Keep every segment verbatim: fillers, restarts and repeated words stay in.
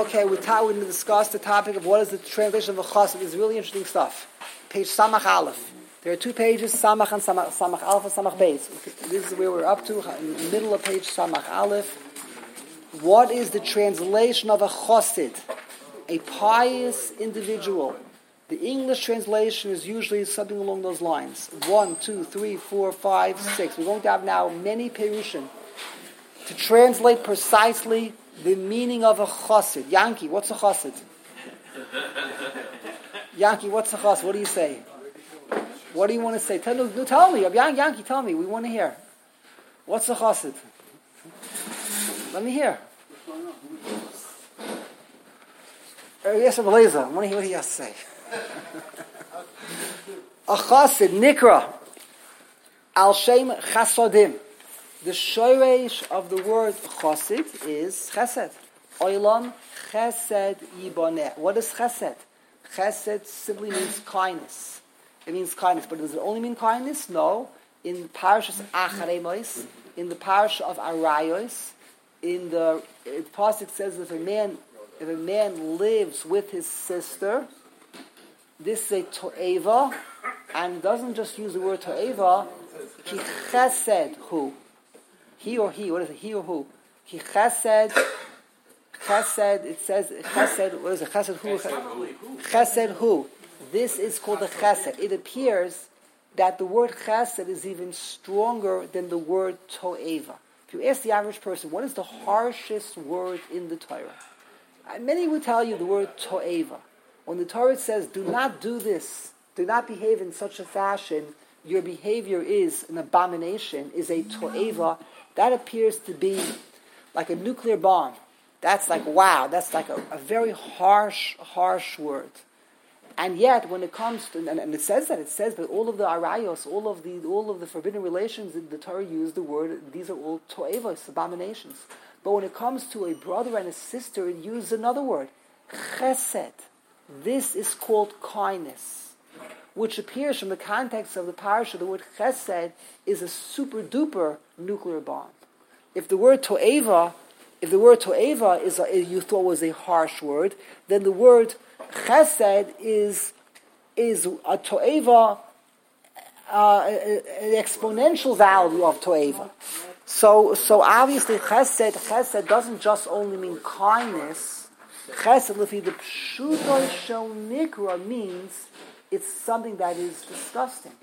Okay, we're going to discuss the topic of what is the translation of a chassid. It's really interesting stuff. Page Samach Aleph. There are two pages, Samach and Samach, Samach Aleph and Samach Beis. This is where we're up to, in the middle of page Samach Aleph. What is the translation of a chassid? A pious individual. The English translation is usually something along those lines. One, two, three, four, five, six. We're going to have now many perushim to translate precisely the meaning of a chassid. Yankee, what's a chassid? Yankee, what's a chassid? What do you say? What do you want to say? Tell, no, tell me. Yankee, tell me. We want to hear. What's a chassid? Let me hear. Uh, yes, Abeleza. I want to hear what he has to say. A chassid, nikra, al shem chasadim. The shoresh of the word chassid is chesed. Olam chesed yiboneh. What is chesed? Chesed simply means kindness. It means kindness, but does it only mean kindness? No. In Parashas Acharei Mos, in the Parasha of Arayos, in the it, pasuk says if a man if a man lives with his sister, this is a to'eva, and doesn't just use the word to'eva. Ki chesed hu. He or he, what is it? He or who? He chesed, chesed, it says chesed, what is it? Chesed who? Chesed who? This is called a chesed. It appears that the word chesed is even stronger than the word to'eva. If you ask the average person, what is the harshest word in the Torah? And many would tell you the word to'eva. When the Torah says, do not do this, do not behave in such a fashion, your behavior is an abomination, is a to'eva, that appears to be like a nuclear bomb. That's like, wow, that's like a, a very harsh, harsh word. And yet, when it comes to, and, and it says that, it says that all of the arayos, all of the all of the forbidden relations, the Torah used the word, these are all to'evos, abominations. But when it comes to a brother and a sister, it uses another word, chesed. This is called kindness, which appears from the context of the parasha, the word chesed is a super duper nuclear bomb. If the word to'eva, if the word to'eva is a, you thought was a harsh word, then the word chesed is is a to'eva, uh, an exponential value of to'eva. So, so obviously chesed chesed doesn't just only mean kindness. Chesed, the pshuto shel nikra means it's something that is disgusting.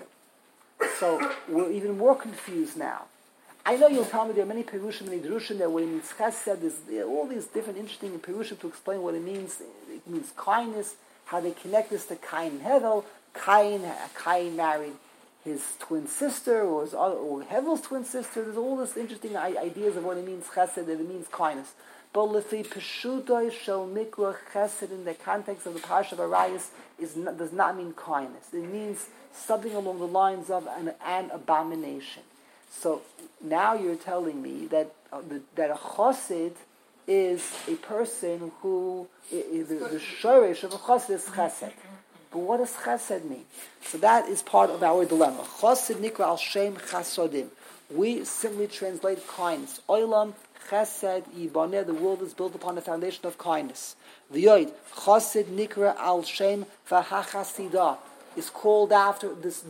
So we're even more confused now. I know you'll tell me there are many perushim and drushim that what it means chesed, there's all these different interesting perushim to explain what it means. It means kindness, how they connect this to Cain and Hevel. Cain, Cain married his twin sister, or his other, or Hevel's twin sister. There's all this interesting ideas of what it means chesed, that it means kindness. But lefi peshuto shel mikra chesed in the context of the Parsha of Arayos is not, does not mean kindness. It means something along the lines of an, an abomination. So now you're telling me that uh, the, that a chassid is a person who is the, the shoresh of a chassid is chesed. But what does chesed mean? So that is part of our dilemma. Chassid nikra al shem chasodim. We simply translate kindness. Olam chesed yibaneh. The world is built upon the foundation of kindness. V'yoid chassid nikra al shem v'hachasidah is called after this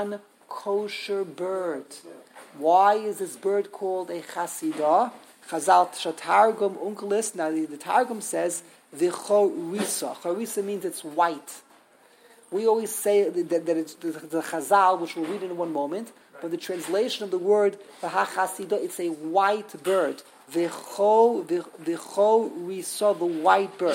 non-kosher bird. Why is this bird called a chasidah? Chazal shatargum unkelis. Now the, the Targum says v'chorisa. Chorisa means it's white. We always say that, that it's the, the Chazal, which we'll read in one moment, but the translation of the word v'hachasidah, it's a white bird. V'cho v'chorisa, the white bird.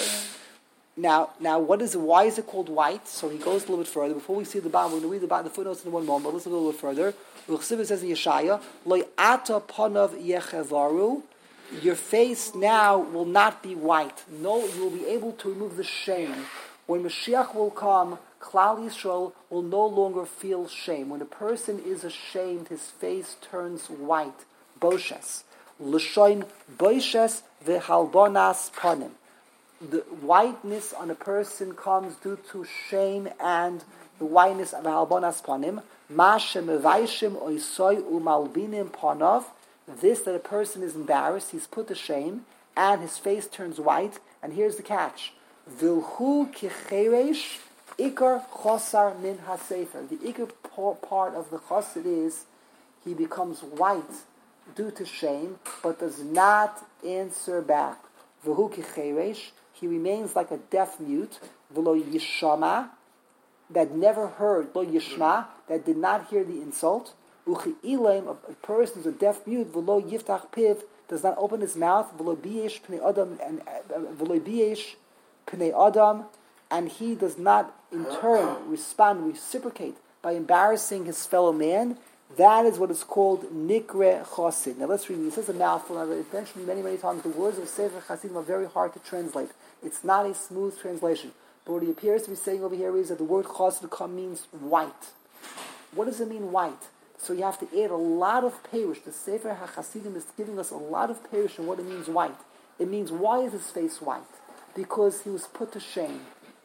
Now, now, what is why is it called white? So he goes a little bit further. Before we see the bottom, we're going to read the, bottom, the footnotes in one moment. But listen a little bit further. The Chassidus says in Yeshaya, "Lo ata panav yechevaru." Your face now will not be white. No, you will be able to remove the shame. When Mashiach will come, Klal Yisrael will no longer feel shame. When a person is ashamed, his face turns white. Boshes, l'shoin boshes v'halbonas panim. The whiteness on a person comes due to shame and the whiteness of halbonas panim. Ma shemevaishim oisoi umalbinim panav. This that a person is embarrassed, he's put to shame, and his face turns white. And here's the catch. Vilhu kicheresh ikar chosar min hasefer. The ikar part of the chosid is he becomes white due to shame, but does not answer back. Vilhu kicheresh, he remains like a deaf mute. V'lo yishama, that never heard, lo yishma, that did not hear the insult. Uchi ilaim, a person who's a deaf mute, v'lo yiftach piv, does not open his mouth, v'lo biyesh pnei adam, and v'lo biyesh pnei adam, and he does not in turn respond, reciprocate by embarrassing his fellow man. That is what is called nikre chosid. Now let's read. This is a mouthful. I've mentioned many, many times. The words of Sefer Chasidim are very hard to translate. It's not a smooth translation. But what he appears to be saying over here is that the word chosid means white. What does it mean, white? So you have to add a lot of perush. The Sefer HaChasidim is giving us a lot of perush on what it means white. It means, why is his face white? Because he was put to shame.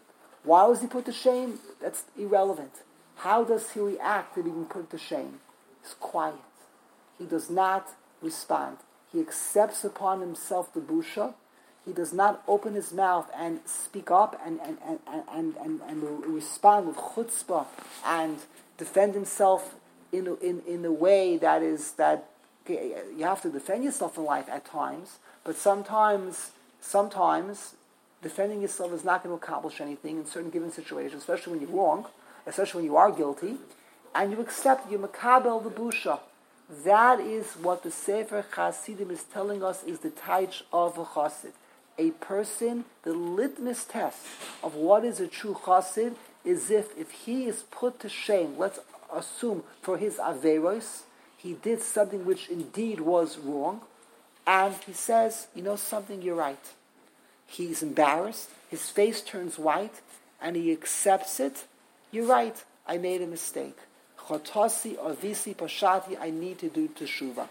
Why was he put to shame? That's irrelevant. How does he react to being put to shame? He's quiet. He does not respond. He accepts upon himself the busha. He does not open his mouth and speak up and, and, and, and, and, and respond with chutzpah and defend himself in a, in, in a way that is that you have to defend yourself in life at times, but sometimes sometimes defending yourself is not going to accomplish anything in certain given situations, especially when you're wrong, especially when you are guilty, and you accept, you makabel the busha. That is what the Sefer Chasidim is telling us is the taich of a chassid. A person, the litmus test of what is a true chassid is if, if he is put to shame, let's assume for his averos, he did something which indeed was wrong, and he says, you know something, you're right. He's embarrassed, his face turns white, and he accepts it. You're right, I made a mistake. Chotasi avisi pashati, I need to do teshuva.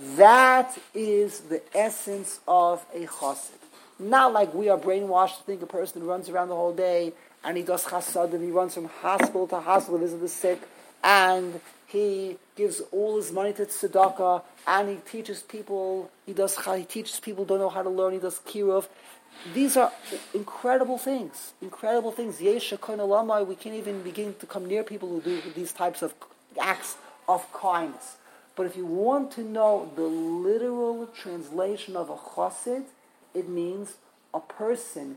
That is the essence of a chassid. Not like we are brainwashed to think a person who runs around the whole day and he does chasadim, he runs from hospital to hospital to visit the sick, and he gives all his money to tzedakah, and he teaches people, he does he teaches people don't know how to learn, he does kiruv. These are incredible things. Incredible things. Yesh shekon olamai, we can't even begin to come near people who do these types of acts of kindness. But if you want to know the literal translation of a chassid, it means a person,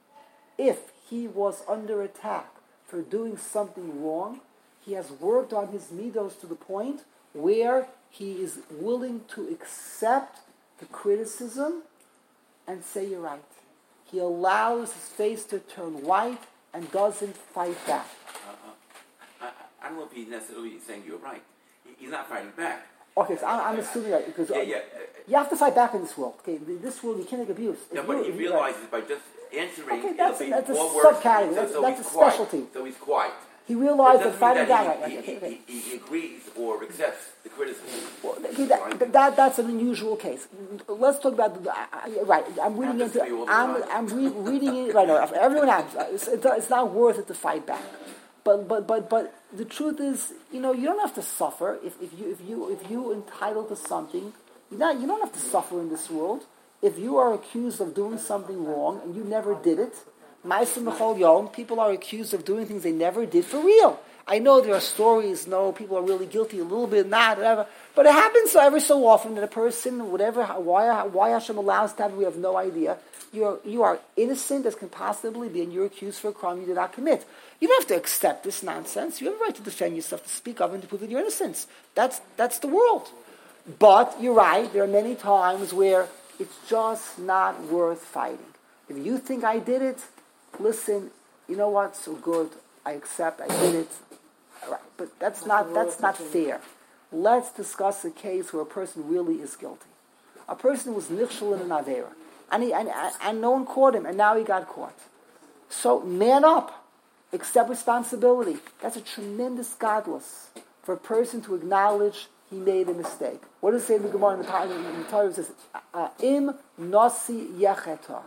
if he was under attack for doing something wrong, he has worked on his midos to the point where he is willing to accept the criticism and say, you're right. He allows his face to turn white and doesn't fight back. Uh, uh, I, I don't know if he's necessarily saying you're right. He, he's not fighting back. Okay, so I'm, I'm assuming that because yeah, yeah. you have to fight back in this world. Okay, in this world you can't make abuse. Yeah, but he realizes by just answering, okay, that's, it'll that's be a more words. subcategory. So, That's, so that's a quiet. specialty. So he's quiet. He realized that fighting that back. he, Right, he, okay, okay. he, he agrees or accepts the criticism. Well, that, that, that's an unusual case. Let's talk about the, I, right. I'm reading into. I'm, I'm re- reading it right now. Everyone has. It's, it's not worth it to fight back. But but but but the truth is, you know, you don't have to suffer if, if you if you if you entitled to something. You not you don't have to suffer in this world. If you are accused of doing something wrong and you never did it, Ma'asim B'chol Yom, people are accused of doing things they never did for real. I know there are stories, no, people are really guilty a little bit, not, whatever. But it happens so every so often that a person, whatever, why, why Hashem allows to happen, we have no idea. You are, you are innocent as can possibly be, and you're accused for a crime you did not commit. You don't have to accept this nonsense. You have a right to defend yourself, to speak up, and to prove that your innocence. That's, that's the world. But you're right, there are many times where it's just not worth fighting. If you think I did it, listen, you know what, so good, I accept, I did it. All right, but that's not that's not fair. Let's discuss a case where a person really is guilty. A person was nichshel in an avera, and, he, and, and no one caught him, and now he got caught. So man up, accept responsibility. That's a tremendous godless for a person to acknowledge he made a mistake. What does it say in the Gemara in the Torah? It says, "Im nasi yecheta."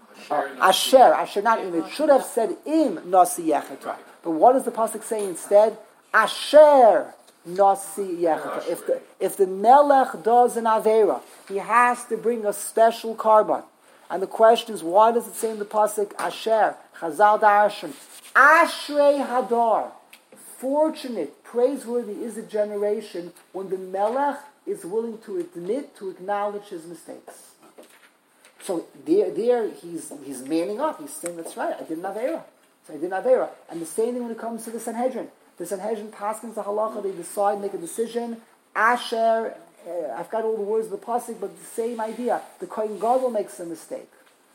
Asher, Asher, not im. It should have said im nasi yecheta. But what does the pasuk say instead? Asher nasi yecheta. If the if the melech does an avera, he has to bring a special carbon, And the question is, why does it say in the pasuk Asher Chazal Darshan Ashrei Hadar? Fortunate, praiseworthy is a generation when the Melech is willing to admit, to acknowledge his mistakes. So there, there he's he's manning up. He's saying, that's right, I did an Aveira. So I did an Aveira. And the same thing when it comes to the Sanhedrin. The Sanhedrin paskins the halacha, they decide, make a decision. Asher, uh, I've got all the words of the pasuk, but the same idea. The Kohen Gadol makes a mistake.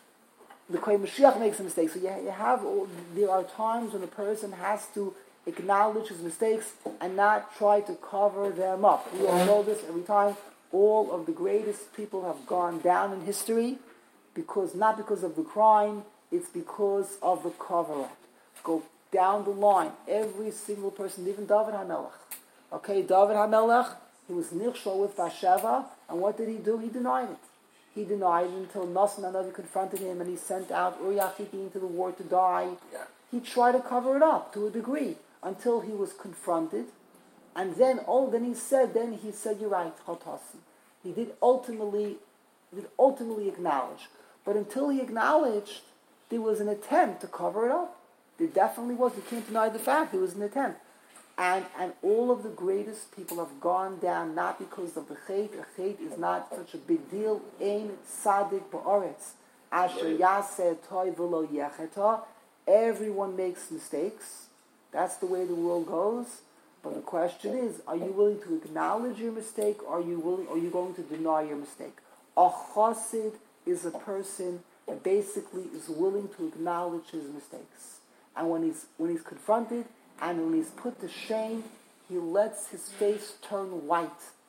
The Kohen Mashiach makes a mistake. So you, you have, all, there are times when a person has to acknowledge his mistakes and not try to cover them up. We all know this every time. All of the greatest people have gone down in history because, not because of the crime, it's because of the cover-up. Go down the line. Every single person, even David HaMelech. Okay, David HaMelech, he was nichshol with Bathsheba, and what did he do? He denied it. He denied it until Nasan HaNavi confronted him and he sent out Uriah Hitti into the war to die. Yeah. He tried to cover it up to a degree until he was confronted. And then, oh, then he said, then he said, you're right, Chotasi. He did ultimately, he did ultimately acknowledge. But until he acknowledged, there was an attempt to cover it up. There definitely was. You can't deny the fact. There was an attempt. And and all of the greatest people have gone down not because of the chait. A chait is not such a big deal. Ein tzaddik ba'aretz. Asher yaseh toy v'lo yecheta. Everyone makes mistakes. That's the way the world goes. But the question is, are you willing to acknowledge your mistake, or are you willing, or are you going to deny your mistake? A chassid is a person that basically is willing to acknowledge his mistakes. And when he's when he's confronted and when he's put to shame, he lets his face turn white.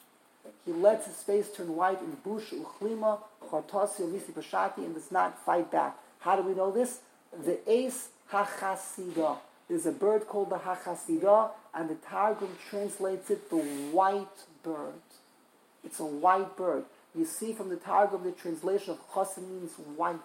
He lets his face turn white in bush uchlima chotasi ovisi pashati and does not fight back. How do we know this? The ace hachasida. There's a bird called the hachasida, and the Targum translates it the white bird. It's a white bird. You see from the Targum the translation of chasim means white.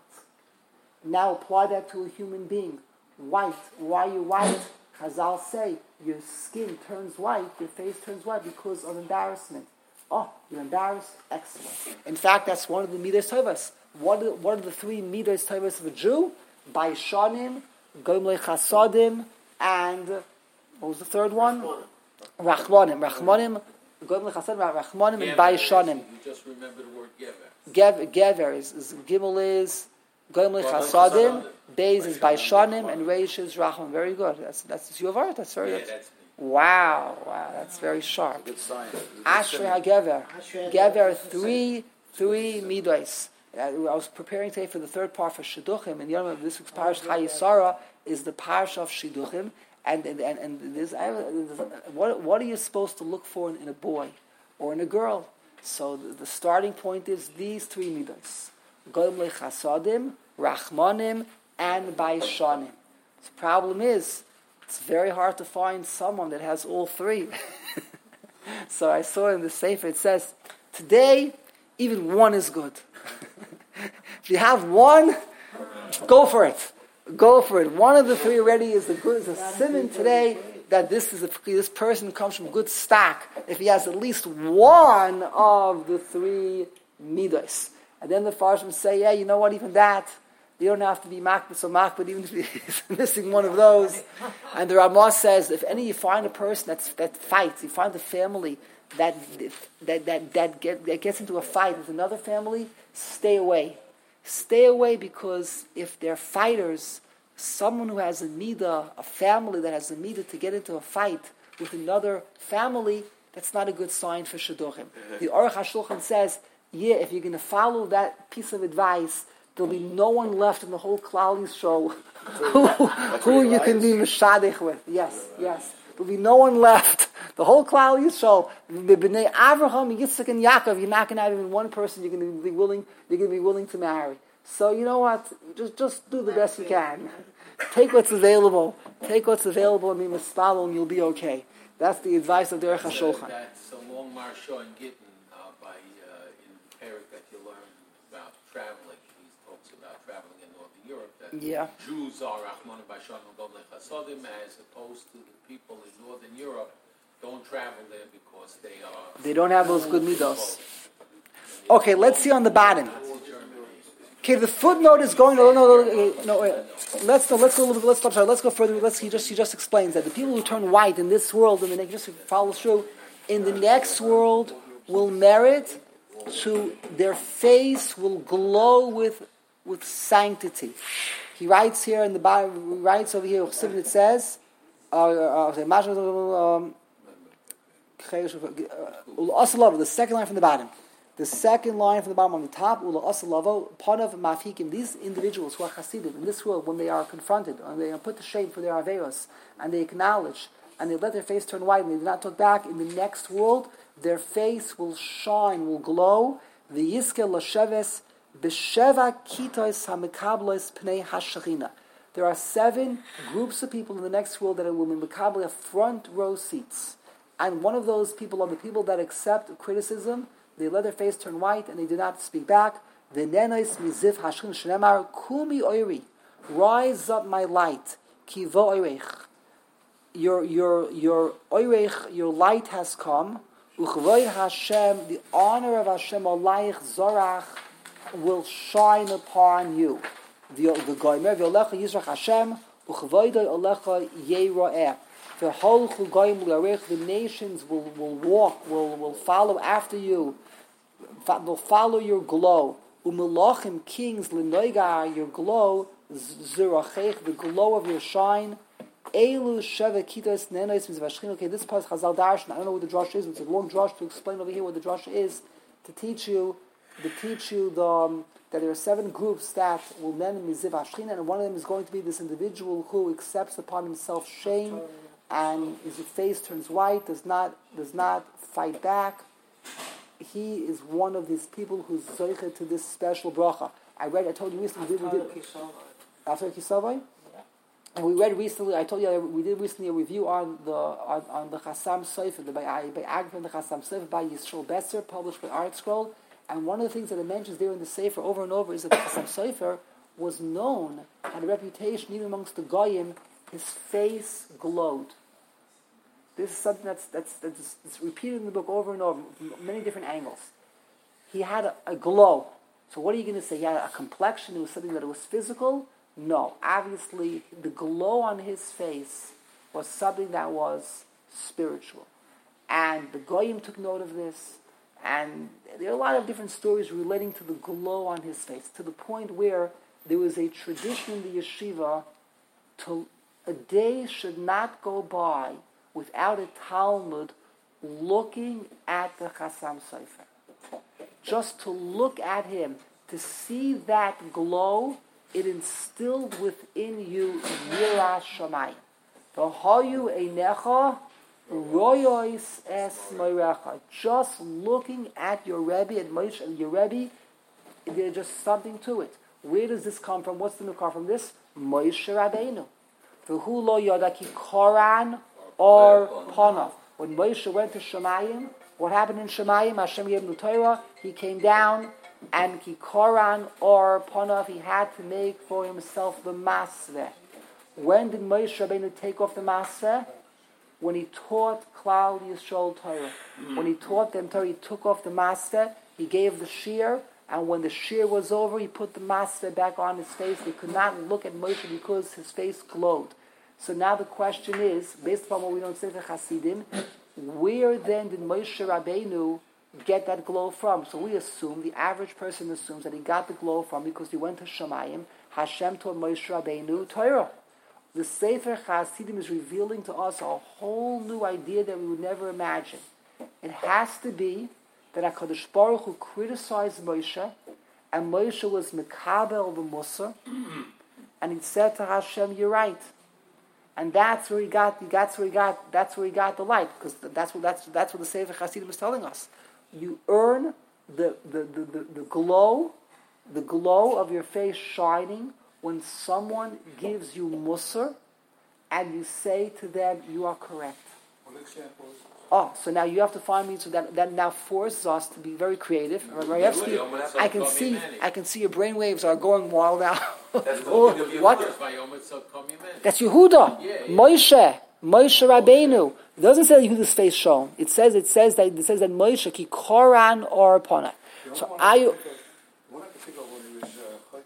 Now apply that to a human being. White. Why are you white? Chazal say your skin turns white, your face turns white because of embarrassment. Oh, you're embarrassed? Excellent. In fact, that's one of the midas tovas. What are, what are the three midas tovas of a Jew? Baishanim, Gomle Chasadim, and what was the third one? Rachmanim. Rachmanim, Gomle Chasadim, Rachmanim, and Baishanim. You just remember the word gever. Gever, gever is, is Gimel is Gomle Chasadim, Beis is Baishanim, and Reish is Rachman. Very good. That's that's your word. That's very. Yeah, That's, that's wow, wow, that's very sharp. Good science. Ashrei HaGever. Gever, three, three midos. Uh, I was preparing today for the third part for Shidduchim, and the other this week's Parish Chayesara is the Parish of Shidduchim, and and and, and this, I, what what are you supposed to look for in, in a boy or in a girl? So the, the starting point is these three midos: Goyim lechasadim, Rachmanim, and Baishanim. The problem is, it's very hard to find someone that has all three. So I saw in the Sefer, it says, today, even one is good. If you have one, go for it. Go for it. One of the three already is a good, is a simon today that this is a, this person comes from good stock. If he has at least one of the three midos. And then the Farshim say, yeah, you know what, even that, you don't have to be makbid so makbid, even if he's missing one of those. And the Ramah says, if any you find a person that's, that fights, you find a family that that that that, get, that gets into a fight with another family, stay away. Stay away because if they're fighters, someone who has a midah, a family that has a midah to get into a fight with another family, that's not a good sign for shidduchim. The Aruch HaShulchan says, yeah, if you're going to follow that piece of advice, there'll be no one left in the whole Klal Yisrael who, who you can be mishadich with. Yes, yes. There'll be no one left. The whole Klal Yisrael, the Bnei Avraham, Yitzchak, and Yaakov, you're not going to have even one person you're going to be willing, you're going to be willing to marry. So you know what? Just just do the best you can. Take what's available. Take what's available and be mispal, and you'll be okay. That's the advice of Derech HaShulchan. That's a long marsha in Gittin uh, by uh, in Perik that you learn about traveling. He talks about traveling in Northern Europe. That Yeah. Jews are Rachman Bashan Gomle Chasadim, as opposed to the people in Northern Europe don't travel there because they are. They don't have those good midos. Okay, let's see on the bottom. Okay, the footnote is going. No, no, no, no. Wait. Let's no, let's go a little bit. Let's stop. Sorry, let's go further. Let's. He just he just explains that the people who turn white in this world, and the next, just follows through, in the next world will merit to their face will glow with with sanctity. He writes here in the Bible. He writes over here. It says, uh, uh, um, the second line from the bottom. The second line from the bottom on the top, Ula Asalavo, Panav Mafikim, these individuals who are Hasidim in this world, when they are confronted, and they are put to shame for their Averos, and they acknowledge, and they let their face turn white, and they do not talk back, in the next world, their face will shine, will glow, the Yiske Lasheves, Besheva Kitois Hamikablos Pnei Hashachina. There are seven groups of people in the next world that will be Mikabla front row seats. And one of those people are the people that accept criticism. They let their face turn white and they do not speak back. The Nenais Mizif Hashkin Shnemar Kumi Oiri. Rise up, my light. Kivo Oirech. Your your your Oirech, your light has come. Uchvoid Hashem, the honor of Hashem Olayich Zorach will shine upon you. The the Goimer V'Olecha Yizrach Hashem Uchvoidoi Olecha Yeroeh. The nations will, will walk, will, will follow after you, will follow your glow. Umelachim, kings, linoigar, your glow, zirachech, the glow of your shine. Elu sheva kitos nenois mizvashchin. Okay, this part is Chazal Darshan. I don't know what the drush is. It's a long drush to explain over here what the drush is, to teach you, to teach you the, um, that there are seven groups that will then miziv hashchin, and one of them is going to be this individual who accepts upon himself shame. And his face turns white, does not does not fight back. He is one of these people who's zoiche to this special bracha. I read, I told you recently, we did, we did after Kisavai, and we read recently. I told you we did recently a review on the on, on the Chassam Sofer, the by by Agron the Chassam Sofer by Yisrael Besser, published by Art Scroll. And one of the things that it mentions there in the Sefer over and over is that the Chassam Sofer was known, had a reputation even amongst the Goyim. His face glowed. This is something that's, that's, that's, that's repeated in the book over and over, from many different angles. He had a, a glow. So what are you going to say? He had a complexion. It was something that it was physical? No. Obviously, the glow on his face was something that was spiritual. And the Goyim took note of this. And there are a lot of different stories relating to the glow on his face, to the point where there was a tradition in the yeshiva to a day should not go by without a Talmud looking at the Chassam Sofer. Just to look at him, to see that glow, it instilled within you Yiras Shamayim. V'hayu einecha royois es moirecha. Just looking at your Rebbe and Moshe and your Rebbe, there's just something to it. Where does this come from? What's the new come from this? Moshe Rabbeinu. V'hu lo yodaki koran or Panav. When Moshe went to Shemayim, what happened in Shemayim? Hashem gave him the Torah. He came down, and Kikoran or Panav, he had to make for himself the Masveh. When did Moshe Rabbeinu take off the Masveh? When he taught Klal Yisrael Torah. Mm-hmm. When he taught them Torah, he took off the Masveh. He gave the shear, and when the shear was over, he put the Masveh back on his face. They could not look at Moshe because his face glowed. So now the question is, based upon what we know in Sefer Hasidim, where then did Moshe Rabbeinu get that glow from? So we assume, the average person assumes that he got the glow from because he went to Shemayim. Hashem taught Moshe Rabbeinu Torah. The Sefer Hasidim is revealing to us a whole new idea that we would never imagine. It has to be that HaKadosh Baruch Hu criticized Moshe, and Moshe was Mekabel the Musar, and he said to Hashem, "You're right." And that's where he got. That's where he got. That's where he got the light, because that's what that's that's what the Sefer Hasidim is telling us. You earn the the, the, the, the glow, the glow of your face shining when someone gives you musar, and you say to them, "You are correct." What example is Oh, so now you have to find me. So that that now forces us to be very creative. Rayevsky, I can see, I can see your brainwaves are going wild now. Oh, what? That's Yehuda, yeah, yeah. Moshe, Moshe Rabbeinu. It doesn't say Yehuda's face shown. It says it says that it says that Moshe ki koran or upon it. So I. What I can think of when he was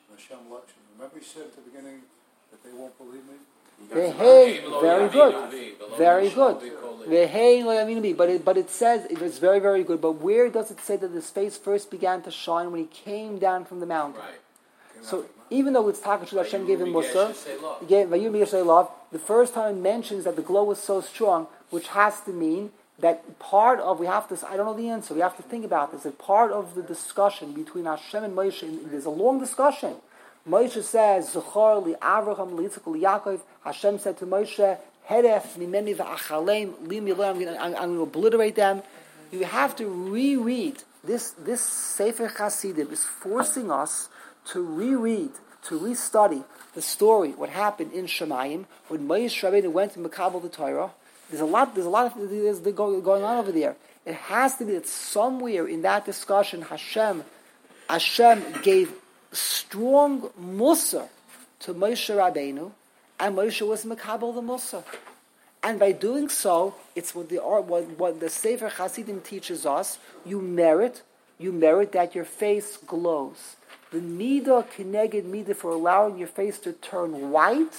Hashem election. Remember he said at the beginning that they won't believe me? Ve'hei, very good, very good. Ve'hei lo yaminu bi. But it, but it says it was very, very good. But where does it say that his face first began to shine when he came down from the mountain? Right. So even though it's Takash Hashem gave him Musa, he gave Vayum Yeshay love. The first time it mentions that the glow was so strong, which has to mean that part of we have to. I don't know the answer. We have to think about this. That part of the discussion between Hashem and Moshe. And there's a long discussion. Moshe says, "Zechor li Avraham li Yitzchak li Yaakov." Hashem said to Moshe, "Hedef mimeni va'achalem li milah." I'm going to obliterate them. You have to reread this. This Sefer Chasidim is forcing us to reread, to restudy the story, what happened in Shemayim when Moshe Rabbeinu went to Mekabel the Torah. There's a lot. There's a lot of there's going on over there. It has to be that somewhere in that discussion, Hashem, Hashem gave strong Musa to Moshe Rabbeinu, and Moshe was Mekabel the Musa. And by doing so, it's what the what, what the Sefer Chasidim teaches us. You merit, you merit that your face glows. The midah keneged midah for allowing your face to turn white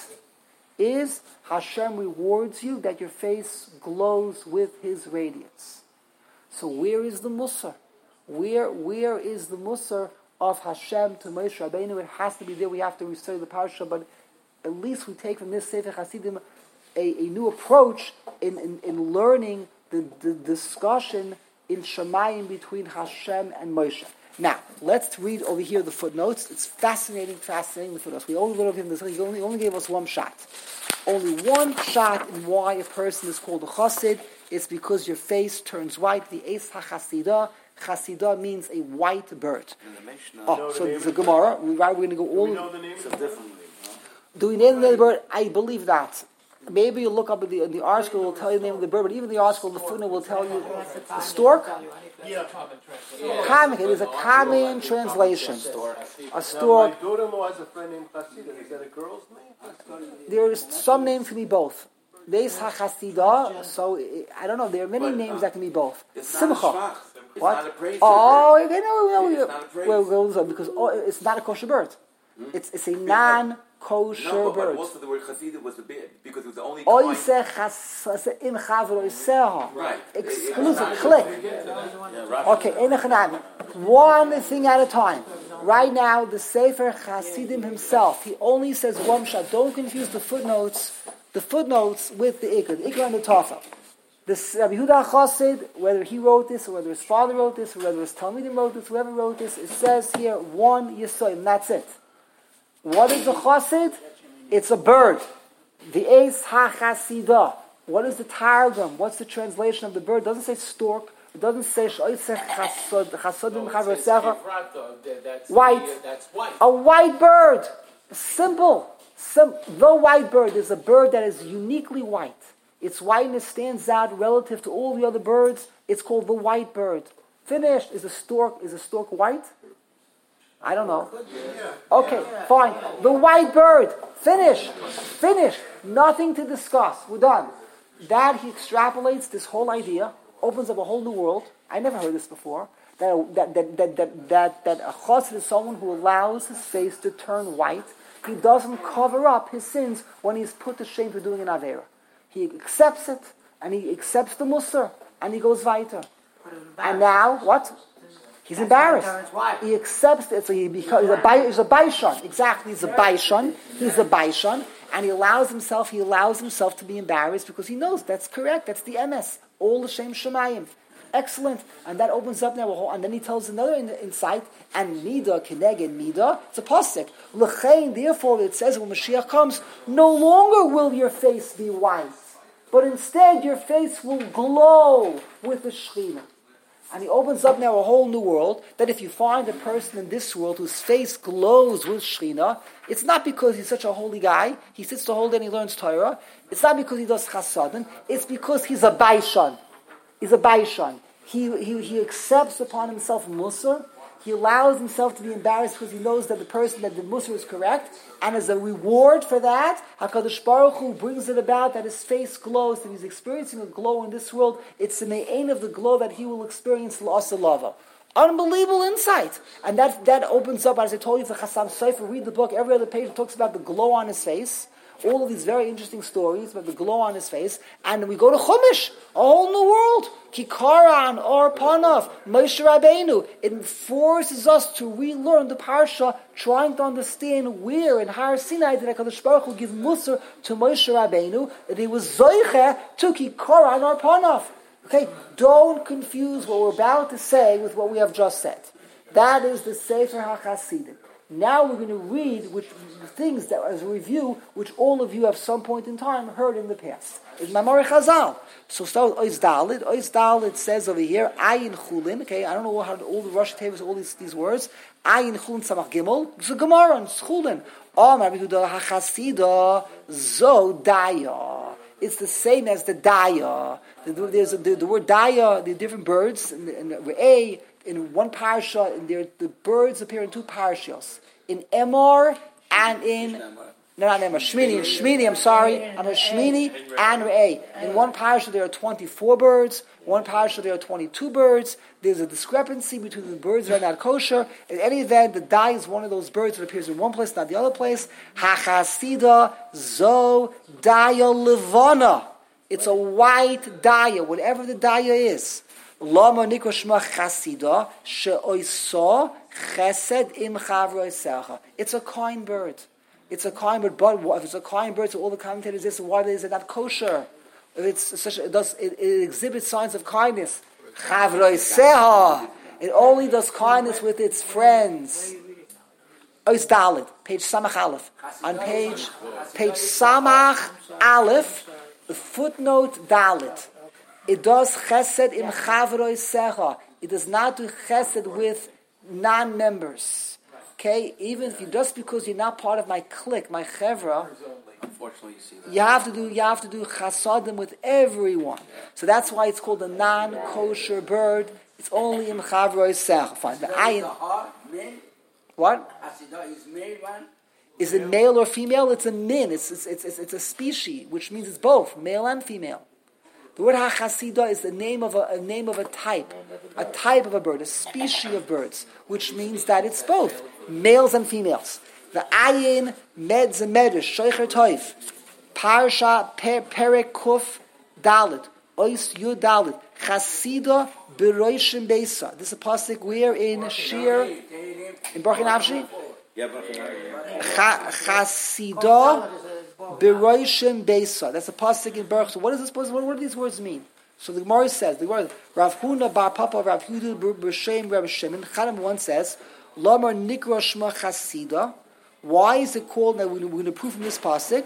is Hashem rewards you that your face glows with His radiance. So where is the Musar? Where where is the Musar of Hashem to Moshe Rabbeinu? It has to be there. We have to restudy the parasha, but at least we take from this Sefer Hasidim a, a new approach in, in, in learning the, the discussion in Shemayim between Hashem and Moshe. Now, let's read over here the footnotes. It's fascinating, fascinating, the footnotes. We only learned him this. He only, only gave us one shot. Only one shot in why a person is called a chassid. It's because your face turns white. The Eis HaChasidah. Chasidah means a white bird. Oh, so it's a Gemara. We, we're going to go all... Do we know the name of the Do we name the name of the bird? I believe that. Maybe you look up in the, in the article, will tell you the name of the bird, but even the article, the footnote will tell you the stork. Yeah. Common. It is a common translation. A stork. My daughter-in-law has a friend named Chasida. Is that a girl's name? There is some name to be both. There's HaChasidah, so I don't know. There are many But, names uh, that can be both. It's Simcha. not a shvach. It's What? not a praise Oh, to you know, It's you not a praise. well, well, because oh, it's not a kosher bird. It's it's a non-kosher No, but, but bird. also the word chasidah was a bit because it was the only Oiseh chas im chaver oiseha. Right. Exclusive. It- it- Click. Yeah, Rashi. Okay, Einachanan. One thing at a time. Right now, the Sefer Chasidim himself, he only says one shot. Don't confuse the footnotes, the footnotes with the Ikar. The Ikar and the Tafa. The Rabbi Yehuda Chassid, whether he wrote this, or whether his father wrote this, or whether his Talmidim wrote this, whoever wrote this, it says here one Yisoim, and that's it. What is the Chassid? It's a bird. The Eis HaChasidah. What is the Targum? What's the translation of the bird? It doesn't say stork. It doesn't say Shoisech Chasodim Chaversecha. White. That's white. A white bird. Simple. Sim- the white bird is a bird that is uniquely white. Its whiteness stands out relative to all the other birds. It's called the white bird. Finished. Is a stork is a stork white? I don't know. Okay, fine. The white bird. Finish. Finish. Nothing to discuss. We're done. That he extrapolates this whole idea, opens up a whole new world. I never heard this before. That that that that that, that, that a chassid is someone who allows his face to turn white. He doesn't cover up his sins when he's put to shame for doing an avera. He accepts it, and he accepts the musar, and he goes weiter. And now, what? He's embarrassed. He accepts it, so he becomes he's a, bai, he's a baishon. Exactly, he's a baishon. He's a baishon, and he allows himself. He allows himself to be embarrassed because he knows that's correct. That's the M S. All the shem shemayim. Excellent, and that opens up now a whole. And then he tells another in, insight. And midah keneged midah. It's a pasuk. L'chein. Therefore, it says when Mashiach comes, no longer will your face be white, but instead your face will glow with the Shekhinah. And he opens up now a whole new world, that if you find a person in this world whose face glows with Shekhinah, it's not because he's such a holy guy, he sits the whole day and he learns Torah, it's not because he does chasadim, it's because he's a baishan. He's a baishan. He, he, he accepts upon himself musar, he allows himself to be embarrassed because he knows that the person that the musar is correct, and as a reward for that, HaKadosh Baruch Hu brings it about that his face glows, that he's experiencing a glow in this world. It's the me'ain of the glow that he will experience l'asa lava. Unbelievable insight. And that, that opens up, as I told you, for Chassam Sofer, read the book, every other page talks about the glow on his face. All of these very interesting stories about the glow on his face. And we go to Chumash, a whole new world. Kikaran, Or Panav, Moshe Rabbeinu. It forces us to relearn the Parsha, trying to understand where in Har Sinai did HaKadosh Baruch Hu give Musar to Moshe Rabbeinu, that he was Zoiche to Kikaran, Or Panav. Okay, don't confuse what we're about to say with what we have just said. That is the Sefer HaChasidim. Now we're going to read which things that, as a review, which all of you have some point in time heard in the past. It's Mamori Chazal. So start with Ois Dalit. Ois Dalit says over here, Ayin Chulin. Okay, I don't know how all the Rosh tables, all these, these words. Ayin Chulin Samach Gimel. It's a Gemara. It's Chulin. Om Rabbi Yehuda HaChasida Zo Daya. It's the same as the Daya. There's a, the, the word Daya, the different birds, and, and A, in one parsha, and there, the birds appear in two parashas. In Emor and in, no, not Emor, Shmini, in Shmini, I'm sorry, I'm a Shmini and Re'eh. In one parasha there are twenty-four birds, one parasha there are twenty-two birds. There's a discrepancy between the birds that are not kosher. In any event, the dai is one of those birds that appears in one place, not the other place. Hachasida zo daya levana. It's a white daya, whatever the daya is. Lama nikra shma chasida she'oisa chesed im chavroisecha. It's a kind bird. It's a kind bird, but if it's a kind bird, so all the commentators say, so why is it not kosher? If it's such, it does, it, it exhibits signs of kindness. Chavroisecha. It only does kindness with its friends. Ois Dalit, page Samach Aleph. On page page Samach Aleph, the footnote Dalit. It does chesed im chavroi secha. It does not do chesed with non-members. Okay, even if you just because you're not part of my clique, my chevra, unfortunately, you see that. You have to do you have to do chasadim with everyone. So that's why it's called a non-kosher bird. It's only im chavroi secha. Fine. The ayin. What? Is male one? Is it male or female? It's a min. It's it's it's, it's a species, which means it's both male and female. The word hachasida is the name of a, a name of a type, a type of a bird, a species of birds, which means that it's both males and females. The ayin med zemedish shoicher toif parsha perek kuf dalit ois yud dalit chasida beroishim beisa. This is a pasuk where in Shir in Baruch Nafshi chasida. Beroishim Beisa. That's a pasuk in Baruch. So what is this? What, what do these words mean? So the Gemara says the word Rav Huna Bar Papa Rav Yehuda B'Shem Rav Shimon. Chaim one says Lamar Nikra Shma Chasida. Why is it called? Now we're going to prove from this pasuk.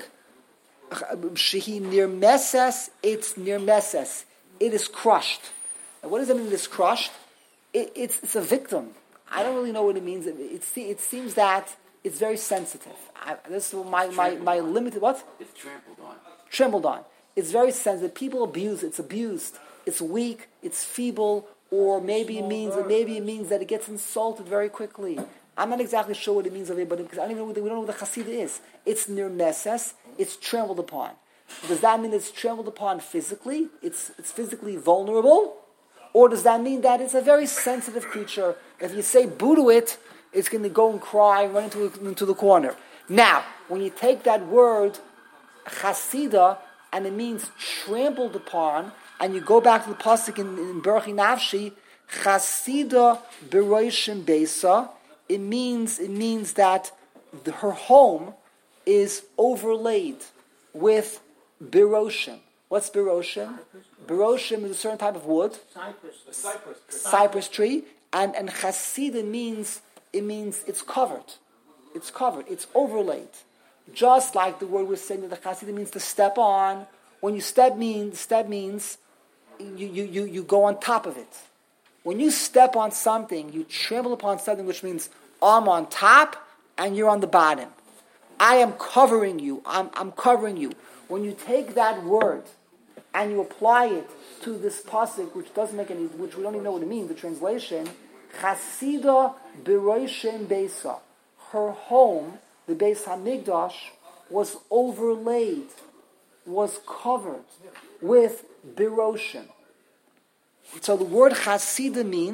Shehi nirmeses. It's nirmeses. It is crushed. And what does it mean? It's crushed. It, it's it's a victim. I don't really know what it means. It, it, it seems that it's very sensitive. I, this is my, my, my limited, what? It's trampled on. Trampled on. It's very sensitive. People abuse it. It's abused. It's weak. It's feeble. Or maybe it means maybe it means that it gets insulted very quickly. I'm not exactly sure what it means of it, but because I don't even know what the, we don't know what the chasida is. It's nirmeses. It's trampled upon. Does that mean it's trampled upon physically? It's it's physically vulnerable? Or does that mean that it's a very sensitive creature? If you say boo to it, it's going to go and cry and run into, into the corner. Now, when you take that word, chasida, and it means trampled upon, and you go back to the pasuk in, in Baruch Nafshi, chasida beroishim beisa, it means, it means that the, her home is overlaid with beroshim. What's beroshim? Beroshim is a certain type of wood. Cypress. Cypress tree. Cypress tree. And, and chasida means... It means it's covered. It's covered. It's overlaid. Just like the word we're saying that the chasida means to step on. When you step means step means you, you, you, you go on top of it. When you step on something, you trample upon something, which means I'm on top and you're on the bottom. I am covering you. I'm, I'm covering you. When you take that word and you apply it to this pasuk, which doesn't make any, which we don't even know what it means, the translation, Chasida Beroishim Beisa. Her home, the Beis Hamikdash, was overlaid, was covered with Beroshim. So the word Chasida means to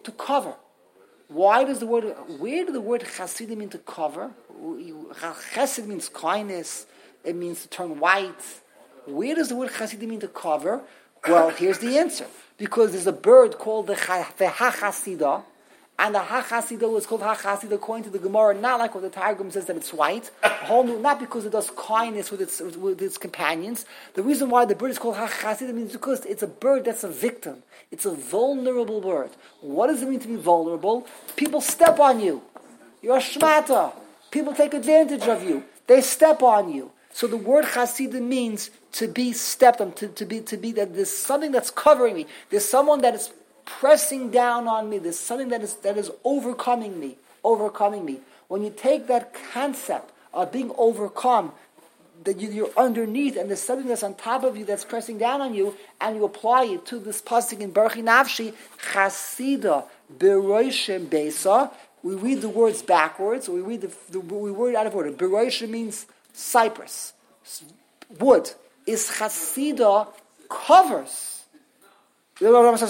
to cover. Why does the word, where does the word chasidim mean to cover? Chesed means kindness. It means to turn white. Where does the word chasidim mean to cover? Well, here's the answer. Because there's a bird called the, the hachasida, and the hachasida was called hachasida according to the Gemara, not like what the Targum says that it's white, whole new, not because it does kindness with its with its companions. The reason why the bird is called hachasida means because it's a bird that's a victim. It's a vulnerable bird. What does it mean to be vulnerable? People step on you. You're a shmata. People take advantage of you. They step on you. So the word chasidim means to be stepped on, to, to be to be that there's something that's covering me. There's someone that is pressing down on me. There's something that is that is overcoming me, overcoming me. When you take that concept of being overcome, that you, you're underneath, and there's something that's on top of you that's pressing down on you, and you apply it to this pasuk in Berchi Nafshi, Chasida Beroishim Beisa. We read the words backwards. We read the, the we word out of order. Beroishim means cypress, wood. Is Chasida covers. Go around.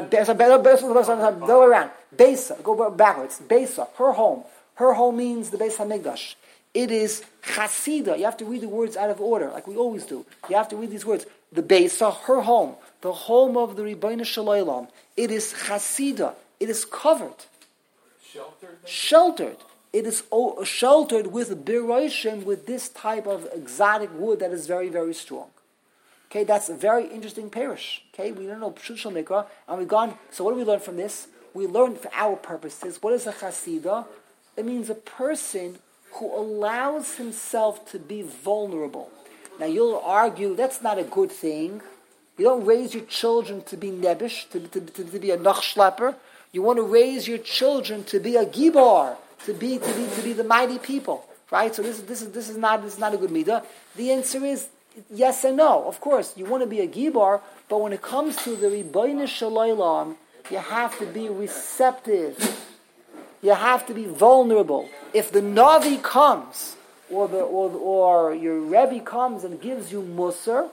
Beisa, go backwards. Beisa, her home. Her home means the Beis Hamikdash. It is Chasida. You have to read the words out of order, like we always do. You have to read these words. The Beisa, her home. The home of the Rebbeinu Shel Olam. It is Chasida. It is covered. Sheltered? Sheltered. It is o- sheltered with Beroishim, with this type of exotic wood that is very, very strong. Okay, that's a very interesting parish. Okay, we don't know Pshut Shel Mikra, and we've gone. So what do we learn from this? We learn for our purposes. What is a chasida? It means a person who allows himself to be vulnerable. Now you'll argue that's not a good thing. You don't raise your children to be nebish, to, to, to, to be a nachschlepper. You want to raise your children to be a gibar, to be to be to be the mighty people, right? So this is this is this is not this is not a good midah. The answer is yes and no. Of course, you want to be a gibar, but when it comes to the Rebbeinu Shel Olam, you have to be receptive. You have to be vulnerable. If the Navi comes, or the or or your Rebbe comes and gives you musar,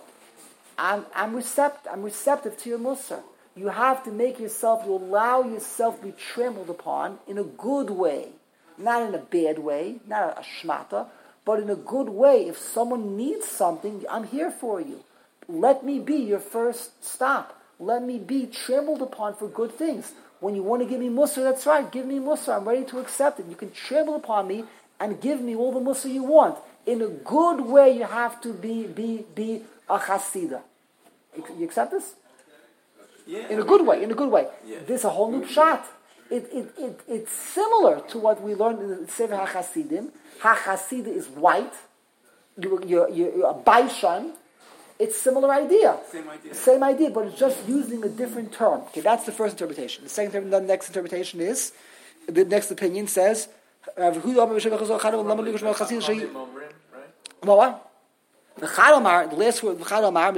I'm I'm receptive. I'm receptive to your musar. You have to make yourself, you allow yourself to be trampled upon in a good way, not in a bad way, not a shmata, but in a good way. If someone needs something, I'm here for you. Let me be your first stop. Let me be trampled upon for good things. When you want to give me musar, that's right, give me musar. I'm ready to accept it. You can trample upon me and give me all the musar you want. In a good way, you have to be be be a chasida. You accept this? Yeah. In a good way, in a good way. Yeah. This is a whole new pshat. It, it, it, it's similar to what we learned in the Sefer HaChasidim. HaChasida is white. You're, you're, you're a baishan. It's similar idea. Same idea. Same idea, but it's just using a different term. Okay, that's the first interpretation. The second term, the next interpretation is, the next opinion says, uh, what? The Chadamar, the last word, the Chadamar,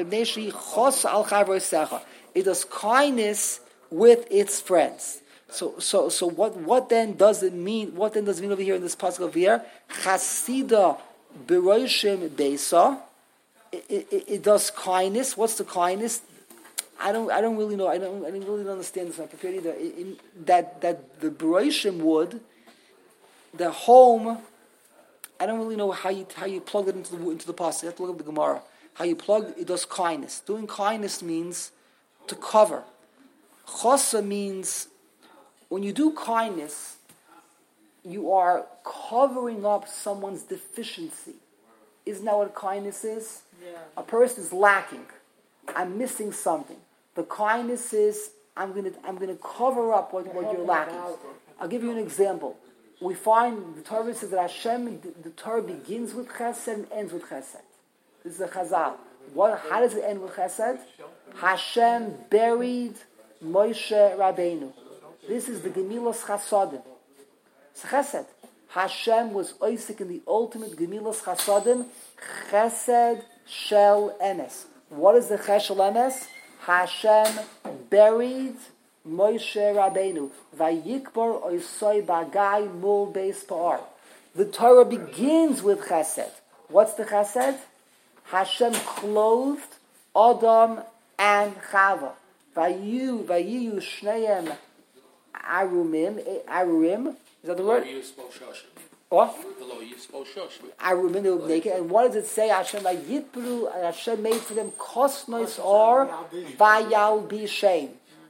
it does kindness with its friends. So, so, so, what, what then does it mean? What then does it mean over here in this pasuk over here? Chasida beroishim beisa. It, it, it does kindness. What's the kindness? I don't, I don't really know. I don't, I don't really understand this. I'm prepared either. In, in, that, that the beroishim wood, the home. I don't really know how you how you plug it into the into the pasuk. You have to look up the Gemara. How you plug it does kindness. Doing kindness means to cover. Chosa means when you do kindness, you are covering up someone's deficiency. Isn't that what kindness is? Yeah. A person is lacking. I'm missing something. The kindness is I'm gonna I'm gonna cover up what, what you're lacking. I'll give you an example. We find the Torah says that Hashem, the, the Torah begins with Chesed and ends with Chesed. This is a Chazal. What? How does it end with Chesed? Hashem buried Moshe Rabbeinu. This is the Gemilas Chasadim. It's Chesed. Hashem was Oisik in the ultimate Gemilas Chasadim, Chesed Shel Emes. What is the Chesed Shel Emes? Hashem buried Moshe Rabbeinu. Vayikbar oisoi bagai mul beis pa'ar. The Torah begins with Chesed. What's the Chesed? Hashem clothed Adam and Chava. Vayu vayu shneim arumim, arurim, is that the word? The lower Yispo Shosha. What? The lower Yispo Shosha. Arumim, they were naked. And what does it say? Hashem, like Yitpru, and Hashem made for them kosnos or vayal bishem.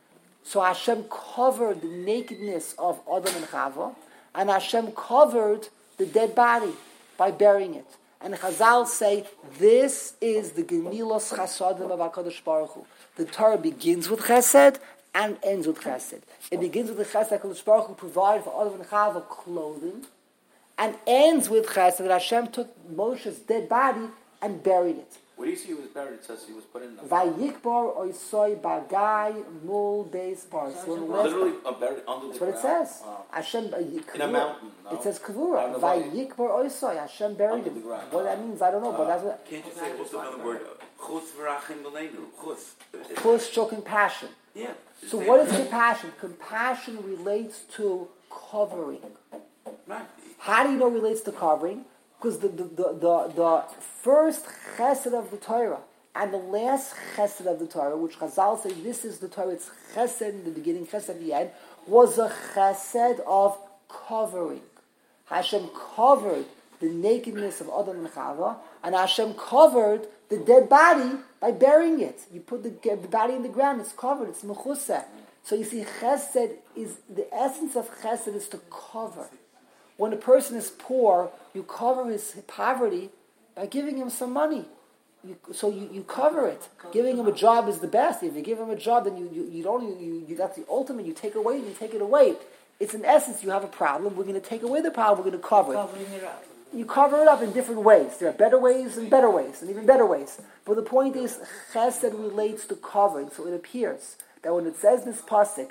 So Hashem covered the nakedness of Adam and Chava, and Hashem covered the dead body by burying it. And Chazal say, this is the Gemilos Chasadim of HaKadosh Baruch Hu. The Torah begins with Chesed and ends with Chesed. It begins with the Chesed HaKadosh Baruch Hu provided for Adam and Chava clothing, and ends with Chesed that Hashem took Moshe's dead body and buried it. Where do you see he was buried? It says he was put in the... Vayikbar oisoi bagai mul beis bar. Literally uh, buried under the That's what it ground. says. Wow. Hashem, uh, In a mountain, no? It says kavura. Vayikbar oisoi. Hashem buried Under him. the ground. What that means, I don't know, but that's what... Can't you say also another word? Chus v'rachim b'leinu. Chus. Chus, show compassion. Yeah. So what is compassion? Compassion relates to covering. Right. How do you know it relates to covering? Because the, the, the, the, the first chesed of the Torah and the last chesed of the Torah, which Chazal say this is the Torah, it's chesed in the beginning, chesed at the end, was a chesed of covering. Hashem covered the nakedness of Adam and Chava, and Hashem covered the dead body by burying it. You put the, the body in the ground, it's covered, it's mechuseh. So you see, chesed is, the essence of chesed is to cover. When a person is poor, you cover his poverty by giving him some money. You, so you, you cover it. Giving him a job is the best. If you give him a job, then you, you, you don't you, you that's the ultimate. You take away, you take it away. It's in essence you have a problem. We're going to take away the problem. We're going to cover it. Covering it up. You cover it up in different ways. There are better ways and better ways, and even better ways. But the point is, chesed relates to covering. So it appears that when it says this pasuk,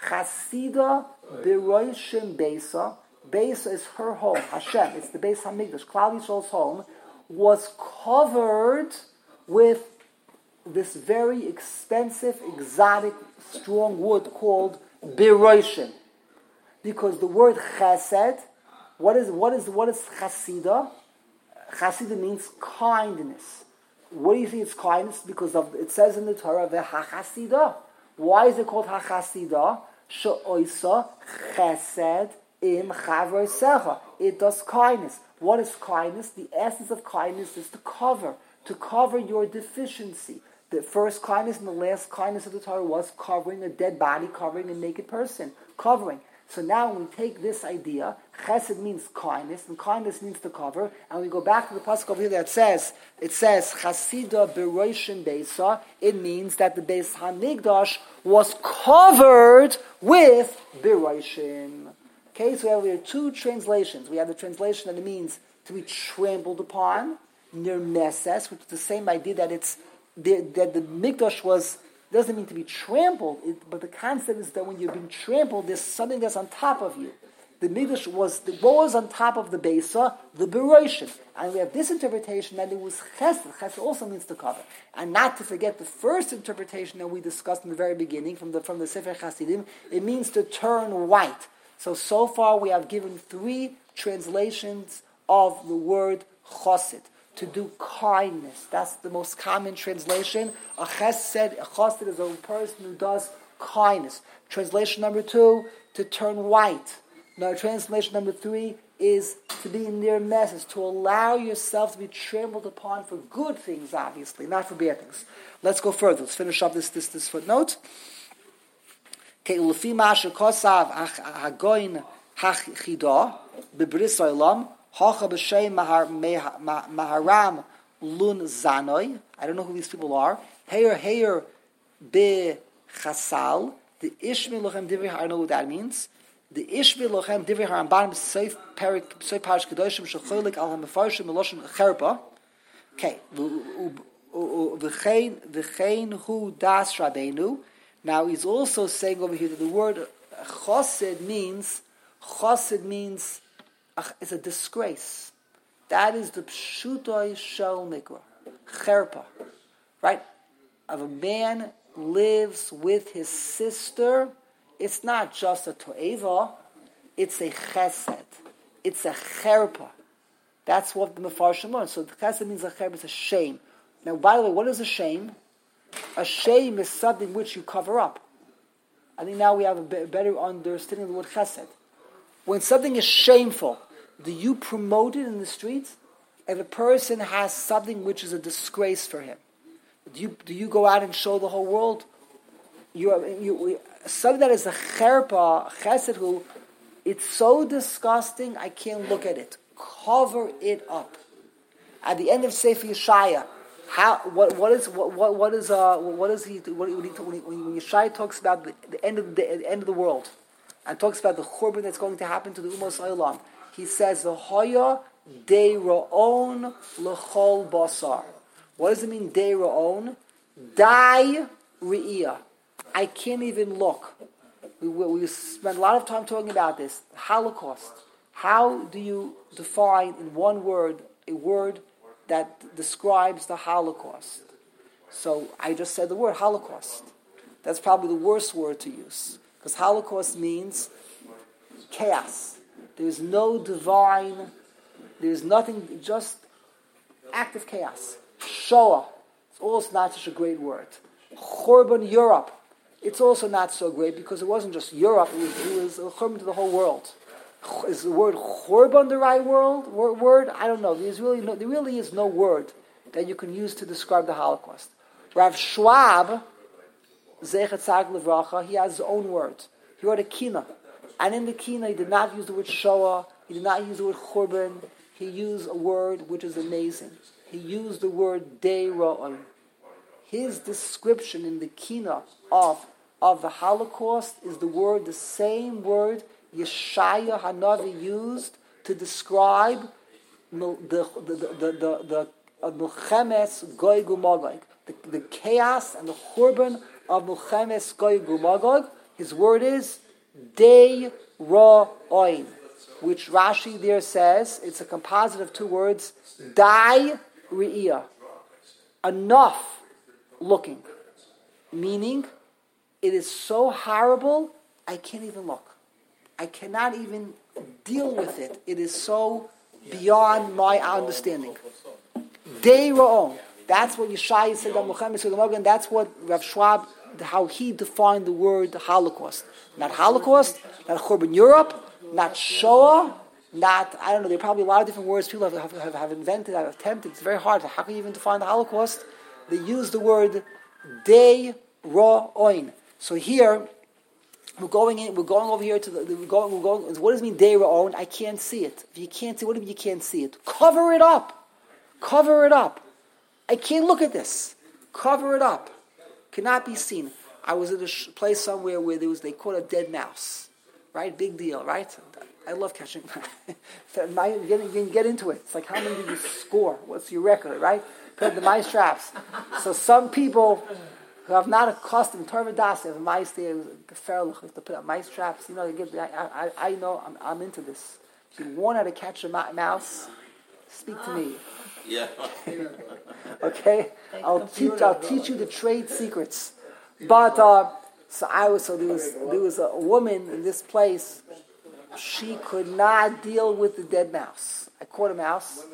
chasida b'roishim beisa. Beis is her home, Hashem. It's the Beis Hamikdash, Klal Yisrael's home, was covered with this very expensive, exotic, strong wood called biroshim. Because the word chesed, what is what is what is chasida? Chasida means kindness. What do you think it's kindness? Because of it says in the Torah, v'hachasida. Why is it called hachasida? She'oisa chesed. It does kindness. What is kindness? The essence of kindness is to cover, to cover your deficiency. The first kindness and the last kindness of the Torah was covering a dead body, covering a naked person, covering. So now when we take this idea, chesed means kindness, and kindness means to cover, and we go back to the pasuk over here that says, it says, chasida b'roishim beisa, it means that the Beis Hamikdash was covered with b'roishim. Okay, so we have, we have two translations. We have the translation that it means to be trampled upon, nirmeses, which is the same idea that it's the, that the mikdash was doesn't mean to be trampled, it, but the concept is that when you're being trampled, there's something that's on top of you. The mikdash was the, what was on top of the beisa, the beroshim, and we have this interpretation that it was chesed. Chesed also means to cover, and not to forget the first interpretation that we discussed in the very beginning from the from the Sefer Chasidim. It means to turn white. So, so far we have given three translations of the word chesed, to do kindness. That's the most common translation. A chesed, a chesed is a person who does kindness. Translation number two, to turn white. Now, translation number three is to be near messes, to allow yourself to be trampled upon for good things, obviously, not for bad things. Let's go further. Let's finish up this, this, this footnote. Okay, Lefi Masha Kosav Hagoin Hachida Bebris Olam Hacha B'Shem Maharam Lun Zanoi. I don't know who these people are. Heir Heir Be Chasal. The Ishmi Lochem Divrei. I don't know what that means. The Ishmi Lochem Divrei Haramban Seif Perik Seif Parish Kedoshim Shecholik Al Hamefarshim Meloshim Cherpa. Okay, V'chein V'chein Hu Das Rabbeinu. Now he's also saying over here that the word chesed means chesed means it's a disgrace. That is the pshutoi shel mikra, cherpa, right? If a man lives with his sister, it's not just a toeva, it's a chesed, it's a cherpa. That's what the Mefarshim learn. So the chesed means a cherpa, it's a shame. Now, by the way, what is a shame? A shame is something which you cover up. I think now we have a be- better understanding of the word chesed. When something is shameful, do you promote it in the streets? If a person has something which is a disgrace for him, do you do you go out and show the whole world? You, are, you something that is a cherpa, chesed, who it's so disgusting I can't look at it. Cover it up. At the end of Sefer Yeshaya, how what what is what what, what is uh what is he what, when, he, when, he, when Yeshaya talks about the, the end of the, the end of the world and talks about the churban that's going to happen to the Umos Olam, he says the Hoya de Ra'on lechol basar. What does it mean de Ra'on? Dai Re'iyah. I can't even look. We, we, we spend a lot of time talking about this. Holocaust. How do you define in one word a word that describes the Holocaust? So I just said the word Holocaust. That's probably the worst word to use. Because Holocaust means chaos. There's no divine, there's nothing, just active chaos. Shoah. It's also not such a great word. Churban Europe. It's also not so great because it wasn't just Europe, it was, it was a churban to the whole world. Is the word churban the right word? Word? I don't know. There's really no, there really is no word that you can use to describe the Holocaust. Rav Schwab, Zechat Tzaddik Levracha, he has his own word. He wrote a kina. And in the kina, he did not use the word Shoah, he did not use the word churban, he used a word which is amazing. He used the word Dei Ra'on. His description in the kina of, of the Holocaust is the word, the same word Yeshaya Hanavi used to describe the the the the the Milchemes Gog uMagog, the the chaos and the churban of Milchemes Gog uMagog. His word is Dei Ra'on, which Rashi there says it's a composite of two words, Dai Re'iyah, enough looking, meaning it is so horrible I can't even look. I cannot even deal with it. It is so beyond my understanding. Dei Ra'on. That's what Yeshaya said about Muhammad, and that's what Rav Schwab, how he defined the word Holocaust. Not Holocaust, not Churban Europe, not Shoah, not, I don't know, there are probably a lot of different words people have, have, have invented, have attempted. It's very hard. How can you even define the Holocaust? They use the word Dei Ra'on. So here, We're going in. We're going over here to the. We're going. We're going. What does it mean? Dei Ra'on. I can't see it. If you can't see, what do you mean you can't see it? Cover it up. Cover it up. I can't look at this. Cover it up. Cannot be seen. I was at a sh- place somewhere where there was. They caught a dead mouse. Right. Big deal. Right. I love catching. You get, you get into it. It's like how many did you score? What's your record? Right. Put the mice traps. So some people who have not accustomed Torvadas, have mice there, to put up mice traps. You know, you get, I, I, I know, I'm, I'm into this. If you want how to catch a mouse, speak to me. Yeah. Okay, I'll teach. I'll teach you the trade secrets. But uh, so I was. So there was there was a woman in this place. She could not deal with the dead mouse. I caught a mouse,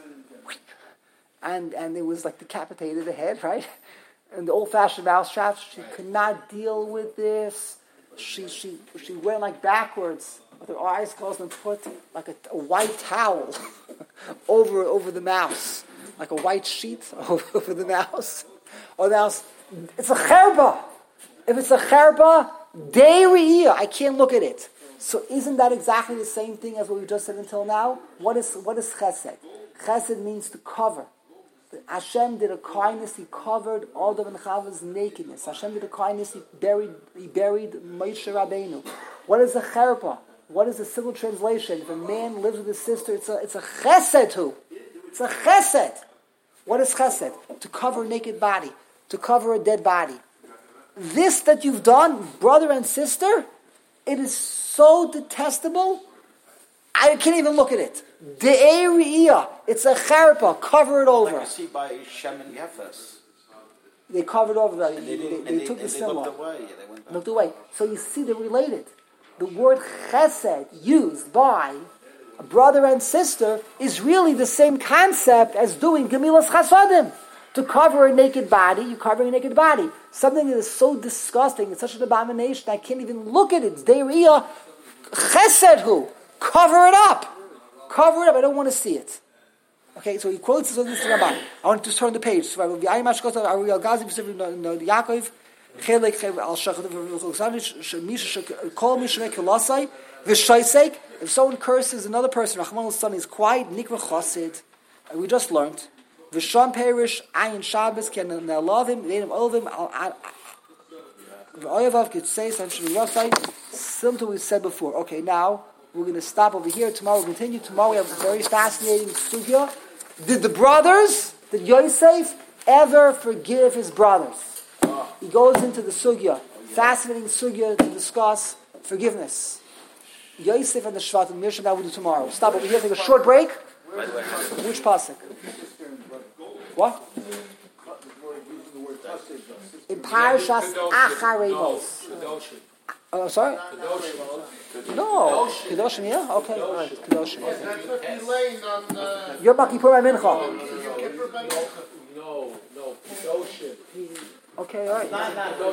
and and it was like decapitated the head, right? And the old-fashioned mouse traps, she could not deal with this. She she she went like backwards with her eyes closed and put like a, a white towel over over the mouse, like a white sheet over, over the mouse. Or the mouse, it's a cherba. If it's a cherba, Dei Re'iyah, I can't look at it. So isn't that exactly the same thing as what we just said until now? What is what is chesed? Chesed means to cover. Hashem did a kindness, he covered Adam and Chava's nakedness. Hashem did a kindness, he buried he buried Moshe Rabbeinu. What is a cherpa? What is the civil translation? If a man lives with his sister, it's a it's a chesed who? It's a chesed. What is chesed? To cover a naked body, to cover a dead body. This that you've done, brother and sister, it is so detestable, I can't even look at it. Dei Re'iyah. It's a cherpa. Cover it over. Like you see by Shem and Yefes. They covered over that. And They, they, they, and they they, took and the they symbol. looked away. Yeah, they went back. Looked away. So you see, they're related. The word chesed used by a brother and sister is really the same concept as doing gemilas chasadim. To To cover a naked body, you cover a naked body. Something that is so disgusting, it's such an abomination, I can't even look at it. It's Deiriyah chesed hu. Cover it up. Cover it up. I don't want to see it. Okay, so he quotes this on this Ramban. I want to just turn the page. So Yaakov, if someone curses another person, Rahman al-San is quiet, Nikra Chosid, we just learned. Vishon Perish, Ayin Shabbos, can love him, they him, all of him, Oyevav could say something similar to what we said before. Okay, now we're going to stop over here. Tomorrow we'll continue. Tomorrow we have a very fascinating sugya. Did the brothers, did Yosef ever forgive his brothers? He goes into the sugya, fascinating sugya to discuss forgiveness. Yosef and the Shvat and Mishra, that we'll do tomorrow. We'll stop over here, take a short break. Which pasuk? What? In Parashas Acharemos. Oh, sorry? No. Kedoshim, yeah? Okay, all right. Kedoshim. You're Baki Pur Mincha. No, no, Kedoshim. Okay, all right. You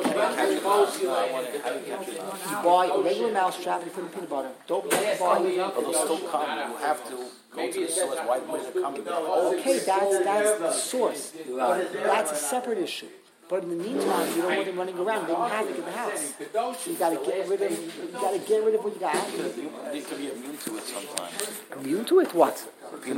buy a regular mouse trap and you put in peanut butter. Don't buy it. But they'll still come. You have to go to the source. Why would they come? Okay, that's, that's the source. But that's a separate issue. But in the meantime, you don't want them running around. They don't have it in the house. So you got to get rid of. You got to get rid of what you got. They can be immune to it sometimes. Immune to it? What?